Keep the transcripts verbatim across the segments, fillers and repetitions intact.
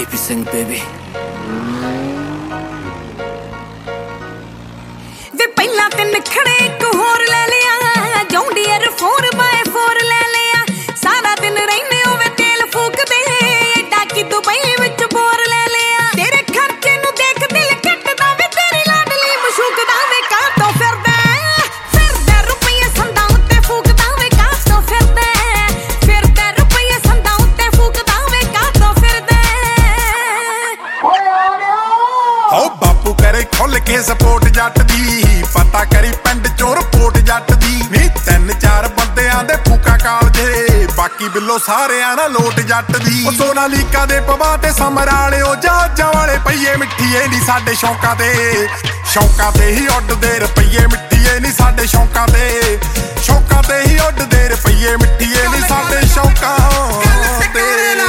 D P Singh baby ਵੇ ਪਹਿਲਾਂ ਤੇ ਨਖੜੇ ਇੱਕ ਹੋਰ ਲੈ ਲਿਆ ਜੌਂਡੀਅਰ four by four ਲੈ ਲਿਆ ਸਾਰਾ ਦਿਨ ਰਹਿੰਦੇ ਹੋਵੇ ਤੇਲ ਫੂਕਦੇ ਏਡਾ ਕਿ ਦੁਬਈ ਵਿੱਚ ਬੋਰ ਲੈ ਲਿਆ ਤੇਰੇ ਖਰਚੇ ਨੂੰ ਦੇਖ ਦਿਲ ਕੱਟਦਾ ਵੇ ਤੇਰੀ ਲਾਡਲੀ ਮਸ਼ੂਕਦਾ ਵੇ ਕਾਹ ਤੋਂ ਫਿਰਦਾ ਫਿਰਦਾ ਰੁਪਈਏ ਸੰਦਾਂ ਉੱਤੇ ਫੂਕਦਾ ਵੇ ਕਾਹ ਤੋਂ ਫਿਰਦਾ ਫਿਰਦਾ ਰੁਪਈਏ ਸੰਦਾਂ ਉੱਤੇ ਫੂਕਦਾ ਵੇ ਕਾਹ ਤੋਂ ਫਿਰਦਾ ਹੋ ਬਾਪੂ ਕਰੇ ਖੁੱਲ ਕੇ ਸਪੋਰਟ ਜੱਟ ਦੀ ਪਤਾ ਕਰੀ ਪਿੰਡ ਚੋਂ ਰਿਪੋਰਟ ਜੱਟ ਦੀ ਨੀ ਤਿੰਨ ਚਾਰ ਬੰਦਿਆਂ ਦੇ ਫੂਕਾ ਕਾਲਜੇ ਬਾਕੀ ਬਿੱਲੋ ਸਾਰਿਆਂ ਨਾਲ ਲੋਟ ਜੱਟ ਦੀ ਉਹ ਸੋਨਾਲੀਕਾ ਦੇ ਪਵਾ ਤੇ ਸਮਰਾਲਿਓ ਜਹਾਜ਼ਾਂ ਵਾਲੇ ਪਈਏ ਮਿੱਠੀਏ ਨੀ ਸਾਡੇ ਸ਼ੌਂਕਾਂ ਤੇ ਸ਼ੌਂਕਾਂ ਤੇ ਹੀ ਉੱਡਦੇ ਰੁਪਈਏ ਮਿੱਠੀਏ ਨੀ ਸਾਡੇ ਸ਼ੌਂਕਾਂ ਤੇ ਸ਼ੌਂਕਾਂ ਤੇ ਹੀ ਉੱਡਦੇ ਰੁਪਈਏ ਮਿੱਠੀਏ ਨੀ ਸਾਡੇ ਸ਼ੌਂਕਾਂ ਤੇ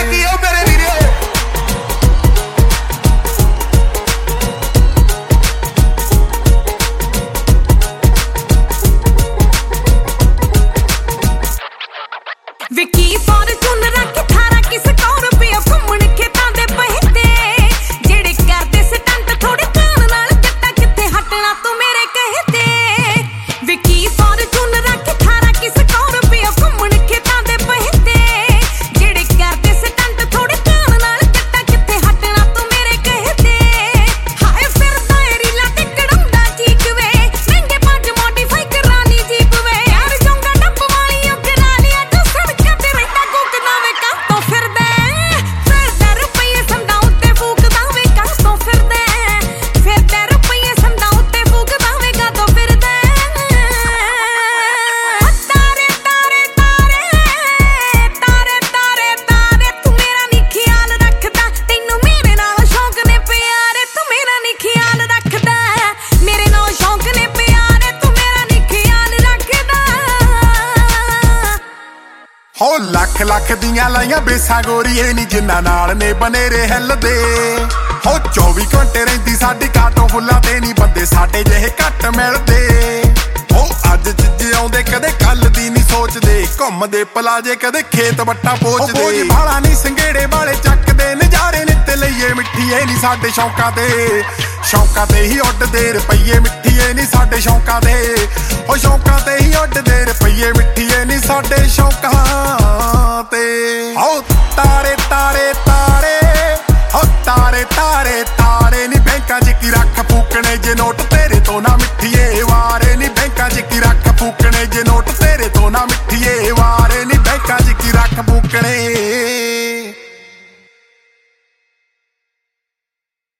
ਵਿਕੀ ਫੋਰਚੂਨ ਰੱਖ ਥਾਰਾ ਕਿਸ ਰੁਪਿਆ ਘੁੰਮਣ ਖੇਤਾਂ ਦੇ ਪਹਿਤੇ ਜਿਹੜੇ ਕਰਦੇ ਸਟੰਟ ਥੋੜੇ ਕਾਨ ਨਾਲ ਜੱਟਾ ਕਿੱਥੇ ਹਟਣਾ ਤੂੰ ਮੇਰੇ ਕਹਤੇ ਵਿਕੀ ਫੋਰਚੂਨ ਰੱਖ ਥਾਰਾ ਕਿਸ ਰੁਪਿਆ ਘੁੰਮਣ ਖੇਤਾਂ ਦੇ ਪਹਿਤੇ ਜਿਹੜੇ ਕਰਦੇ ਸਟੰਟ ਥੋੜੇ ਕਾਨ ਨਾਲ ਜੱਟਾ ਕਿੱਥੇ ਹਟਣਾ ਤੂੰ ਮੇਰੇ ਕਹਤੇ ਹਾਏ ਫਿਰਦਾ ਏ ਰੀਲਾ ਤੇ ਕੜਾਉਂਦਾ ਚੀਕ ਵੇ ਮਹਿੰਗੇ ਪੰਜ ਮੋਡੀਫਾਈ ਕਰਾਨੀ ਜੀਪ ਵੇ ਯਾਰ ਜੋਂਗਾ ਡੱਬ ਵਾਲੀ ਉਹ ਕਰਾ ਲਿਆ ਤੂੰ ਸੜਕਾਂ ਤੇ ਰਹਿੰਦਾ ਕੁੱਕਦਾ ਵੇ ਕਾਹ ਤੋਂ ਫਿਰਦਾ ਫਿਰਦਾ ਰੁਪਈਏ ਸੰਦਾਂ ਉੱਤੇ ਫੂਕਦਾ ਵੇ ਕਾਹ ਤੋਂ ਫਿਰਦਾ ਫਿਰਦਾ ਰੁਪਈਏ ਸੰਦਾਂ ਉੱਤੇ ਫੂਕਦਾ ਵੇ ਕਾਹ ਤੋਂ ਫਿਰਦਾ ਤਾਰੇ ਤਾਰੇ ਤਾਰੇ ਤਾਰੇ ਤਾਰੇ ਤਾਰੇ ਤੂੰ ਮੇਰਾ ਨੀ ਖਿਆਲ ਰੱਖਦਾ ਤੈਨੂੰ ਮੇਰੇ ਨਾਲ ਸ਼ੌਂਕ ਨੇ ਪਿਆਰੇ ਤੂੰ ਮੇਰਾ ਨੀ ਖਿਆਲ ਰੱਖਦਾ ਮੇਰੇ ਨਾਲ ਸ਼ੌਂਕ ਨੇ ਪਿਆਰੇ ਤੂੰ ਮੇਰਾ ਨੀ ਖਿਆਲ ਰੱਖਦਾ ਹੋ ਲੱਖ ਲੱਖ ਦੀਆਂ ਲਾਈਆਂ ਬੇਸਾਂ ਗੋਰੀਏ ਨੀ ਜਿੰਨਾ ਨਾਲ ਨੇ ਬਨੇਰੇ ਹਿੱਲਦੇ ਹੋ ਚੌਵੀ ਘੰਟੇ ਰਹਿੰਦੀ ਸਾਡੀ ਕਾਟੋ ਫੁੱਲਾਂ ਤੇ ਨੀ ਬੰਦੇ ਸਾਡੇ ਜਿਹੇ ਘੱਟ ਮਿਲਦੇ ਹੋ ਅੱਜ ਜਿੱਜੇ ਆਉਂਦੇ ਕਦੇ ਕੱਲ ਦੀ ਨੀ ਸੋਚਦੇ ਘੁੰਮਦੇ ਪਲਾਜੇ ਕਦੇ ਖੇਤ ਵੱਟਾ ਪੋਚਦੇ ਬੋਝ ਭਾਲਾ ਨੀ ਸੰਘੇੜੇ ਵਾਲੇ ਚੱਕਦੇ ਨਜ਼ਾਰੇ ਨਿੱਤ ਲਈਏ ਮਿੱਠੀਏ ਨੀ ਸਾਡੇ ਸ਼ੌਂਕਾਂ ਤੇ ਸ਼ੌਂਕਾਂ ਤੇ ਹੀ ਉੱਡਦੇ ਰੁਪਈਏ ਮਿੱਠੀਏ ਨੀ ਸਾਡੇ ਸ਼ੌਂਕਾਂ ਤੇ ਹੋ ਸ਼ੌਂਕਾਂ ਤੇ ਹੀ ਉੱਡਦੇ ਰੁਪਈਏ ਮਿੱਠੀਏ ਨੀ ਸਾਡੇ ਸ਼ੌਂਕਾਂ